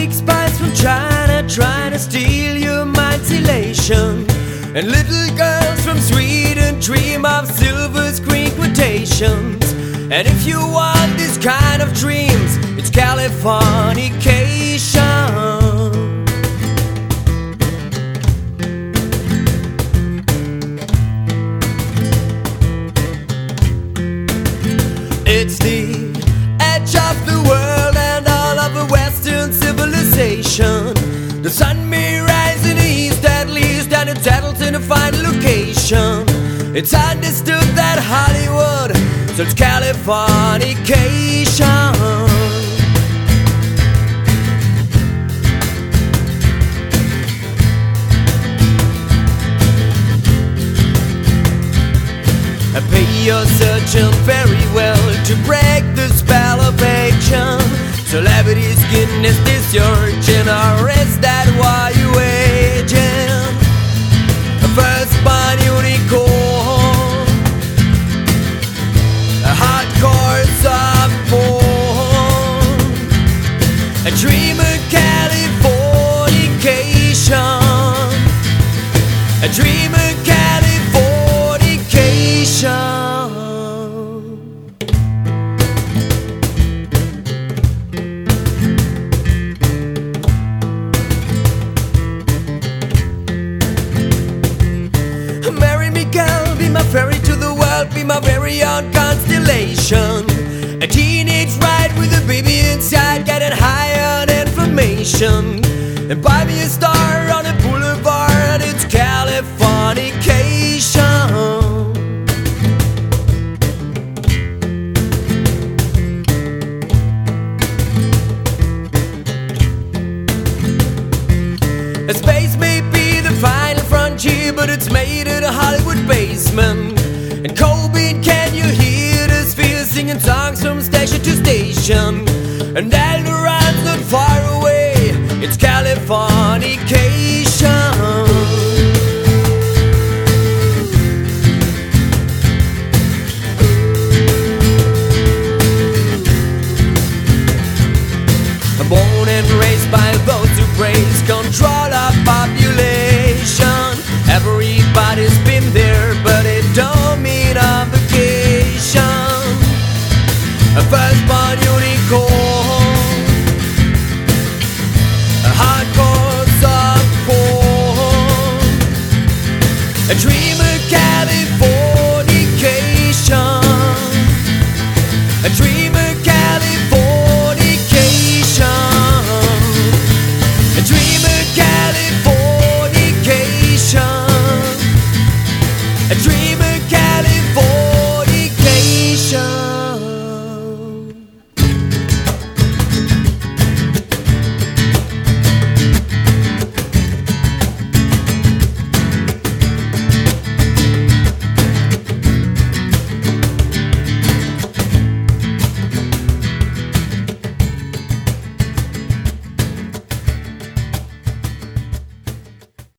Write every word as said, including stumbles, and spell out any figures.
kick spies from China trying to steal your mind's elation. And little girls from Sweden dream of silver screen quotations. And if you want this kind of dreams, it's Californication. It's the edge of the world and all of the Western civilization. The sun may rise in the east at least, and it settles in a final location. It's understood that Hollywood sells Californication. Pay your surgeon very well to break the spell of action. Celebrity skin, is this your urgent, or is that why you aging? First born unicorn, a hardcore soft porn, a dream of Californication, a dream of Californication. Marry me, girl, be my ferry to the world, be my very own constellation. A teenage ride with a baby inside, getting high on information. And buy me a star on a boulevard, it's Californication. A space may be the final frontier, but it's made in a Hollywood basement. And Colby, can you hear the sphere singing songs from station to station? And Eldorad's not far away, it's Californication. Born and raised by those who praise control of population. Everybody's been there, but it don't mean on vacation. A firstborn unicorn, a hardcore soft porn, a dream of California.